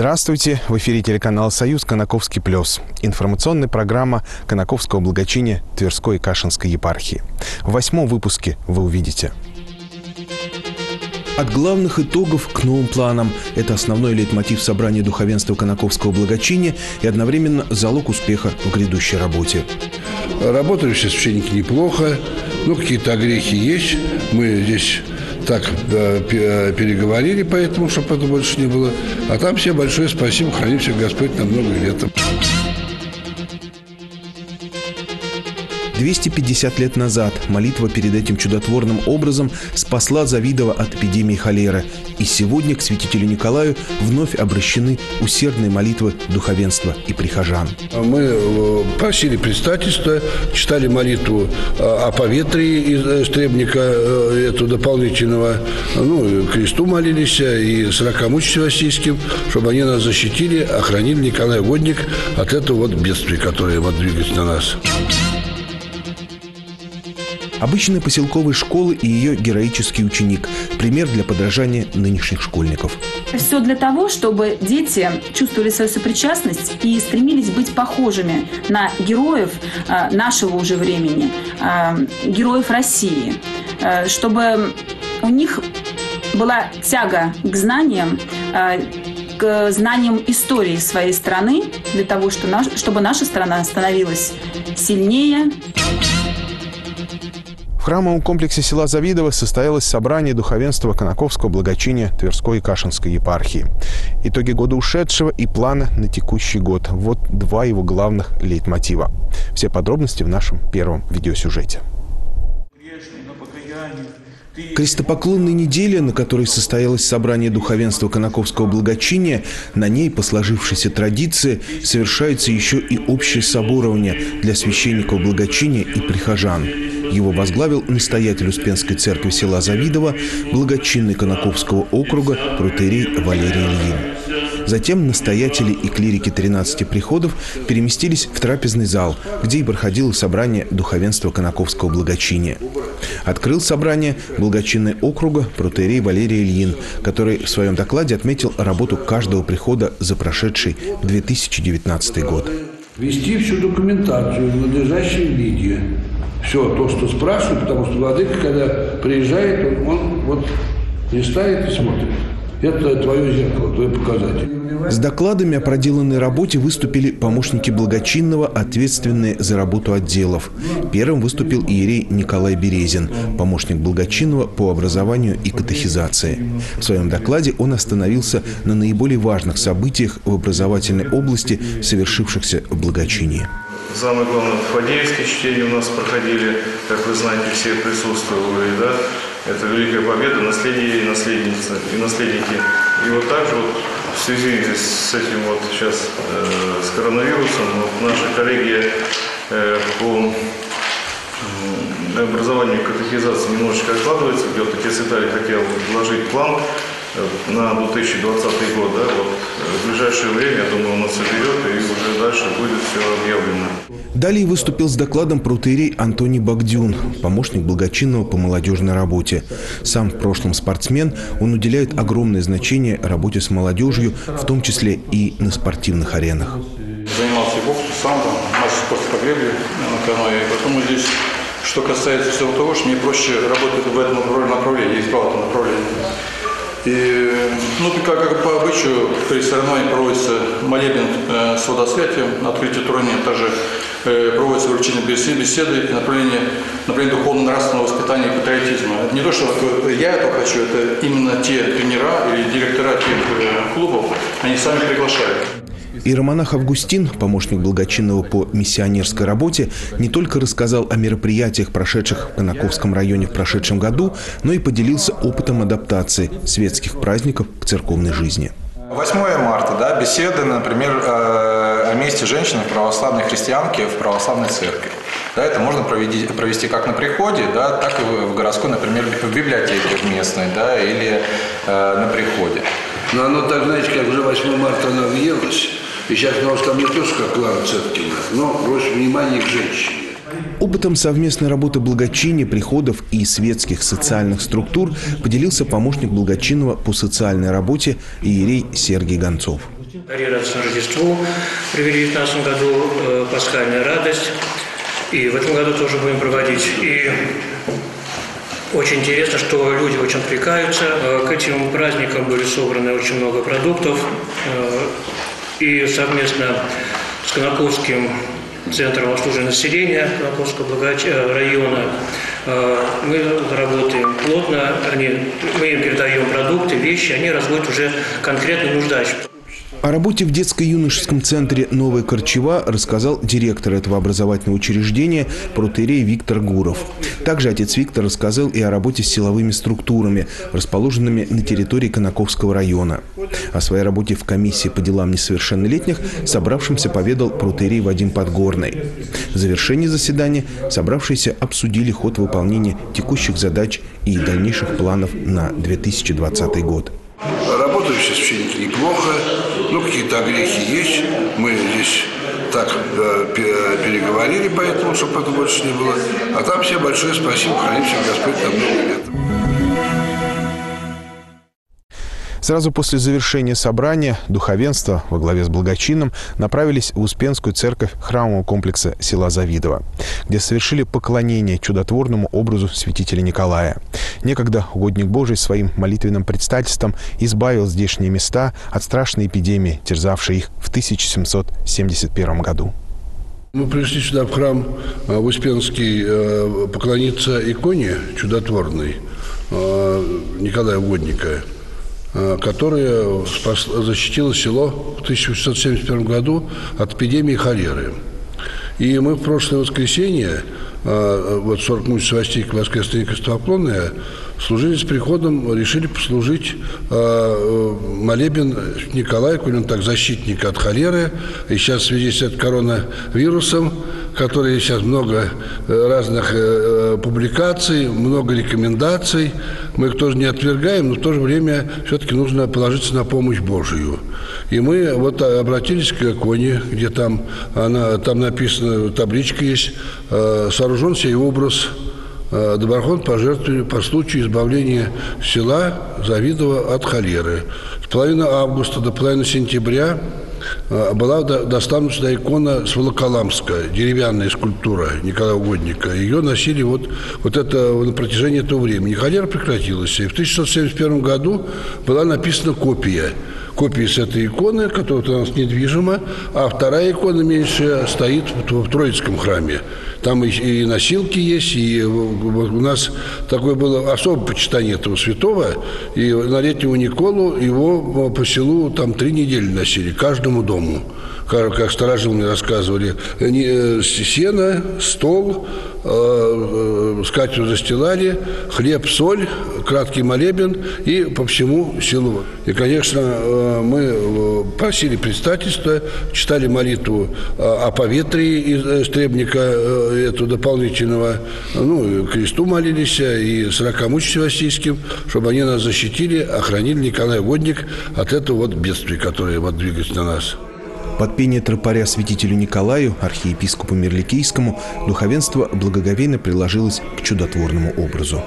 Здравствуйте! В эфире телеканала «Союз», Конаковский плюс. Информационная программа Конаковского благочиния Тверской и Кашинской епархии. В 8-м выпуске вы увидите. От главных итогов к новым планам. Это основной лейтмотив собрания духовенства Конаковского благочиния и одновременно залог успеха в грядущей работе. Работали все священники неплохо, какие-то огрехи есть. Мы здесь так переговорили, поэтому, чтобы это больше не было. А там всем большое спасибо, храни всех Господь на много лет. 250 лет назад молитва перед этим чудотворным образом спасла Завидово от эпидемии холеры. И сегодня к святителю Николаю вновь обращены усердные молитвы духовенства и прихожан. Мы просили предстательства, читали молитву о поветрии из требника этого дополнительного. Кресту молились и 40 мучителям российским, чтобы они нас защитили, охранили Николай Угодник от этого бедствия, которое двигается на нас. Обычная поселковая школа и ее героический ученик – пример для подражания нынешних школьников. Все для того, чтобы дети чувствовали свою сопричастность и стремились быть похожими на героев нашего уже времени, героев России, чтобы у них была тяга к знаниям истории своей страны, для того, чтобы наша страна становилась сильнее. В храмовом комплексе села Завидово состоялось собрание духовенства Конаковского благочиния Тверской и Кашинской епархии. Итоги года ушедшего и планы на текущий год. Вот два его главных лейтмотива. Все подробности в нашем первом видеосюжете. Крестопоклонная неделя, на которой состоялось собрание духовенства Конаковского благочиния, на ней, по сложившейся традиции, совершается еще и общее соборование для священников благочиния и прихожан. Его возглавил настоятель Успенской церкви села Завидово, благочинный Конаковского округа протоиерей Валерий Ильин. Затем настоятели и клирики 13 приходов переместились в трапезный зал, где и проходило собрание духовенства Конаковского благочиния. Открыл собрание благочинный округа протоиерей Валерий Ильин, который в своем докладе отметил работу каждого прихода за прошедший 2019 год. Вести всю документацию в надлежащем виде. Все то, что спрашивают, потому что владыка, когда приезжает, он листает и смотрит. Это твое зеркало, твой показатель. С докладами о проделанной работе выступили помощники благочинного, ответственные за работу отделов. Первым выступил иерей Николай Березин, помощник благочинного по образованию и катехизации. В своем докладе он остановился на наиболее важных событиях в образовательной области, совершившихся в благочинии. Самое главное, фадеевские чтения у нас проходили, как вы знаете, все присутствовали, да? Это Великая Победа, наследие и наследницы, и наследники. И вот также в связи с этим сейчас с коронавирусом наша коллегия по образованию и катехизации немножечко откладывается, где отец Виталий хотел вложить план на 2020 год, да, в ближайшее время, я думаю, он соберет и уже дальше будет все объявлено. Далее выступил с докладом протоиерей Антоний Багдюн, помощник благочинного по молодежной работе. Сам в прошлом спортсмен, он уделяет огромное значение работе с молодежью, в том числе и на спортивных аренах. Занимался боксом, самбо, мастер спорта по гребле на каноэ. Поэтому здесь, что касается всего того, что мне проще работать в этом направлении, я избрал это направление. И, как по обычаю, перед церемонией проводится молебен с водосвятием, открытие турнира, также проводится вручение беседы и направление духовно-нравственного воспитания и патриотизма. Это не то, что я этого хочу, это именно те тренера или директора тех клубов, они сами приглашают. Иеромонах Августин, помощник благочинного по миссионерской работе, не только рассказал о мероприятиях, прошедших в Конаковском районе в прошедшем году, но и поделился опытом адаптации светских праздников к церковной жизни. 8 марта, беседы, например, о месте женщины православной христианки в православной церкви. Это можно провести как на приходе, так и в городской, например, в библиотеке местной, или на приходе. Но оно так, знаете, как уже 8 марта она въелась. И сейчас у нас там не то, что как Клара Цеткина, но больше внимания к женщине. Опытом совместной работы благочиния, приходов и светских социальных структур поделился помощник благочинного по социальной работе иерей Сергий Гонцов. Радостному Рождеству привели в 2019 году пасхальная радость. И в этом году тоже будем проводить. И очень интересно, что люди очень откликаются. К этим праздникам были собраны очень много продуктов. И совместно с Конаковским центром обслуживания населения Конаковского района мы работаем плотно. Мы им передаем продукты, вещи, они разводят уже конкретно нуждающихся. О работе в детско-юношеском центре «Новая Корчева» рассказал директор этого образовательного учреждения протоиерей Виктор Гуров. Также отец Виктор рассказал и о работе с силовыми структурами, расположенными на территории Конаковского района. О своей работе в комиссии по делам несовершеннолетних собравшимся поведал протоиерей Вадим Подгорный. В завершении заседания собравшиеся обсудили ход выполнения текущих задач и дальнейших планов на 2020 год. Работающие священники неплохо, какие-то огрехи есть. Мы здесь так переговорили, поэтому, чтобы это больше не было. А там всем большое спасибо, храни всех Господь на много лет. Сразу после завершения собрания духовенство во главе с благочином направились в Успенскую церковь храмового комплекса села Завидово, где совершили поклонение чудотворному образу святителя Николая. Некогда угодник Божий своим молитвенным предстательством избавил здешние места от страшной эпидемии, терзавшей их в 1771 году. Мы пришли сюда в храм в Успенский поклониться иконе чудотворной Николая Угодника, которая защитила село в 1871 году от эпидемии холеры. И мы в прошлое воскресенье, 40 мучениц Вастейка, воскресное крестопоклонное, служили с приходом, решили послужить молебен Николаю, он так защитник от холеры. И сейчас в связи с этим коронавирусом, который сейчас много разных публикаций, много рекомендаций, мы их тоже не отвергаем, но в то же время все-таки нужно положиться на помощь Божию. И мы обратились к иконе, где там написано, табличка есть, сооружен сей образ, доброхон пожертвовали по случаю избавления села Завидово от холеры. С половины августа до половины сентября была доставлена сюда икона с Волоколамска, деревянная скульптура Николая Угодника. Ее носили это на протяжении этого времени. Холера прекратилась. И в 1671 году была написана копия с этой иконы, которая у нас недвижима, а вторая икона меньшая стоит в Троицком храме. Там и носилки есть, и у нас такое было особое почитание этого святого, и на летнего Николу его по селу 3 недели носили, каждому дому. Как старожилы мне рассказывали, сено, стол, скатерть застилали, хлеб, соль, краткий молебен и по всему селу. И, конечно, мы просили предстательства, читали молитву о поветрии из требника этого дополнительного, кресту молились и 40 мученикам Вастейским, чтобы они нас защитили, охранили Николай Угодник от этого бедствия, которое двигается на нас. Под пение тропаря святителю Николаю, архиепископу Мерликийскому, духовенство благоговейно приложилось к чудотворному образу.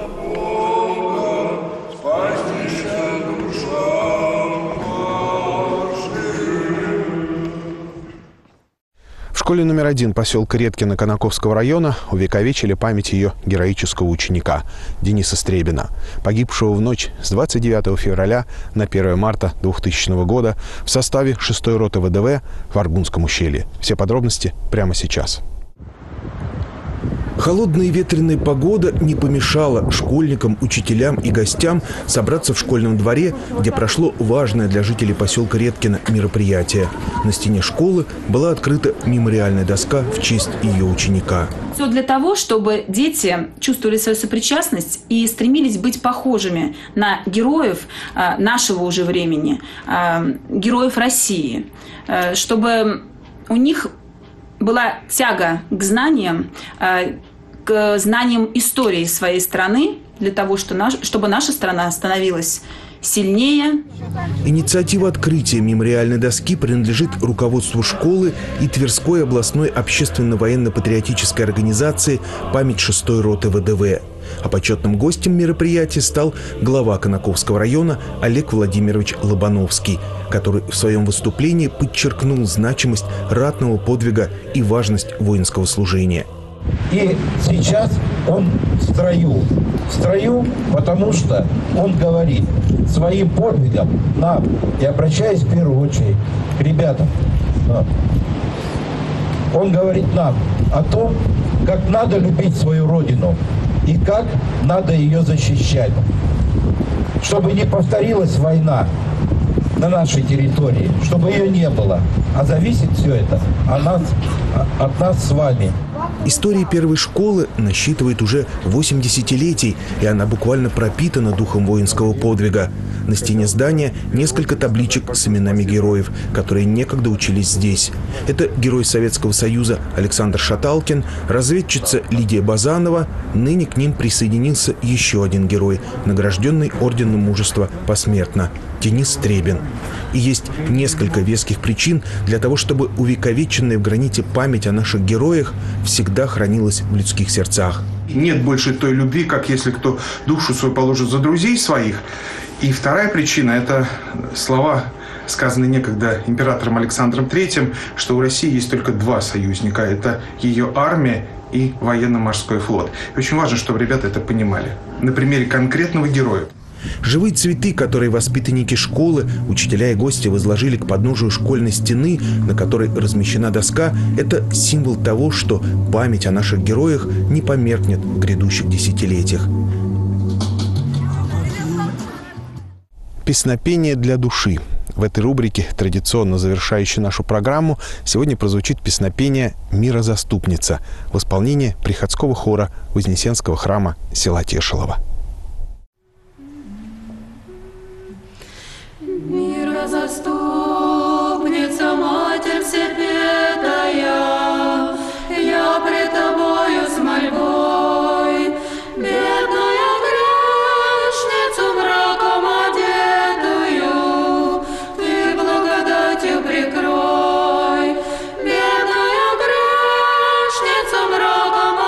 В школе номер 1 поселка Редкино Конаковского района увековечили память ее героического ученика Дениса Стребина, погибшего в ночь с 29 февраля на 1 марта 2000 года в составе 6-й роты ВДВ в Аргунском ущелье. Все подробности прямо сейчас. Холодная и ветреная погода не помешала школьникам, учителям и гостям собраться в школьном дворе, где прошло важное для жителей поселка Редкино мероприятие. На стене школы была открыта мемориальная доска в честь ее ученика. Все для того, чтобы дети чувствовали свою сопричастность и стремились быть похожими на героев нашего уже времени, героев России, чтобы у них была тяга к знаниям истории своей страны, для того, чтобы наша страна становилась сильнее. Инициатива открытия мемориальной доски принадлежит руководству школы и Тверской областной общественно-военно-патриотической организации «Память 6-й роты ВДВ». А почетным гостем мероприятия стал глава Конаковского района Олег Владимирович Лобановский, который в своем выступлении подчеркнул значимость ратного подвига и важность воинского служения. И сейчас он в строю. В строю, потому что он говорит своим подвигом нам, и обращаясь в первую очередь к ребятам, он говорит нам о том, как надо любить свою родину и как надо ее защищать, чтобы не повторилась война на нашей территории, чтобы ее не было. А зависит все это от нас с вами. История первой школы насчитывает уже 8 десятилетий, и она буквально пропитана духом воинского подвига. На стене здания несколько табличек с именами героев, которые некогда учились здесь. Это герой Советского Союза Александр Шаталкин, разведчица Лидия Базанова. Ныне к ним присоединился еще один герой, награжденный Орденом Мужества посмертно – Денис Требин. И есть несколько веских причин для того, чтобы увековеченная в граните память о наших героях всегда хранилась в людских сердцах. Нет больше той любви, как если кто душу свою положит за друзей своих. И вторая причина – это слова, сказанные некогда императором Александром III, что у России есть только два союзника – это ее армия и военно-морской флот. И очень важно, чтобы ребята это понимали на примере конкретного героя. Живые цветы, которые воспитанники школы, учителя и гости возложили к подножию школьной стены, на которой размещена доска, это символ того, что память о наших героях не померкнет в грядущих десятилетиях. Песнопение для души. В этой рубрике, традиционно завершающей нашу программу, сегодня прозвучит песнопение «Мирозаступница» в исполнении приходского хора Вознесенского храма села Тешилово. Мирозаступница, Матерь Всепетая, я пред Тобою с мольбой, бедную грешницу мраком одетую, Ты благодатью прикрой, бедную грешницу мраком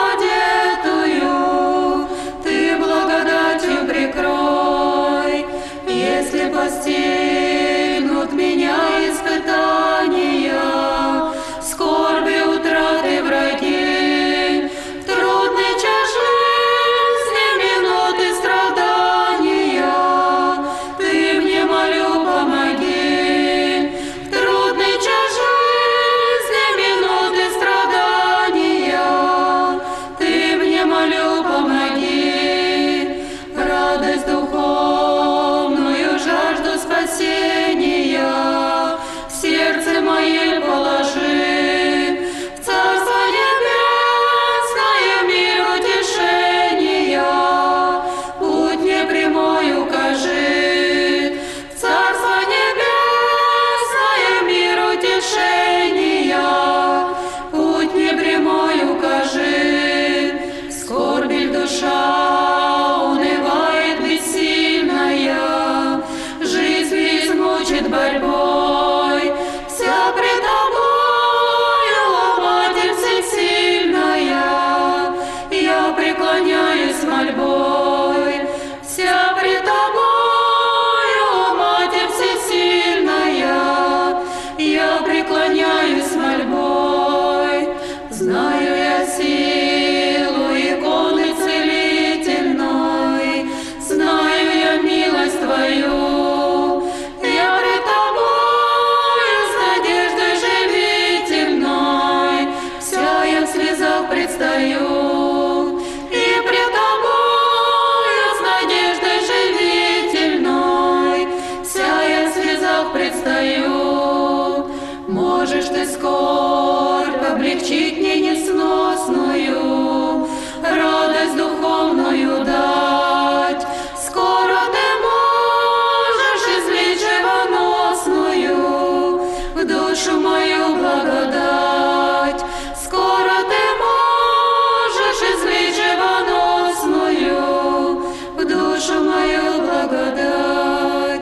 одетую, Ты благодатью прикрой, если постигнут меня испытания, скорби, утраты, враги, трудный час жизни, минуты страдания, Ты мне, молю, помоги. Трудный час жизни, минуты страдания, Ты мне, молю, помоги. Радость духовную, жажду спасения в сердце моем положи, в Царство Небесное мир утешения, путь мне прямой укажи. В Царство Небесное мир утешения, путь мне прямой укажи. Скорбель душа унывает бессильная, жизнь измучит борьбой, вся пред Тобою, о Матерь Всесильная, я преклоняюсь мольбой. Вся пред Тобою, о Матерь Всесильная, я преклоняюсь мольбой. Знаю я силу иконы целительной, знаю я милость Твою. Я пред Тобою с надеждой живительной, вся я в слезах предстаю. И пред Тобою с надеждой живительной, вся я в слезах предстаю. Можешь Ты скорбь облегчить мне несносную, радость духовную дать. Скоро Ты можешь излить живоносную в душу мою благодать. Скоро Ты можешь излить живоносную в душу мою благодать.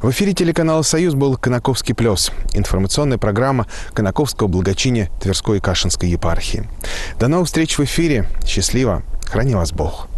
В эфире телеканала «Союз» был «Конаковский плес», информационная программа Конаковского благочиния Тверской и Кашинской епархии. До новых встреч в эфире. Счастливо. Храни вас Бог.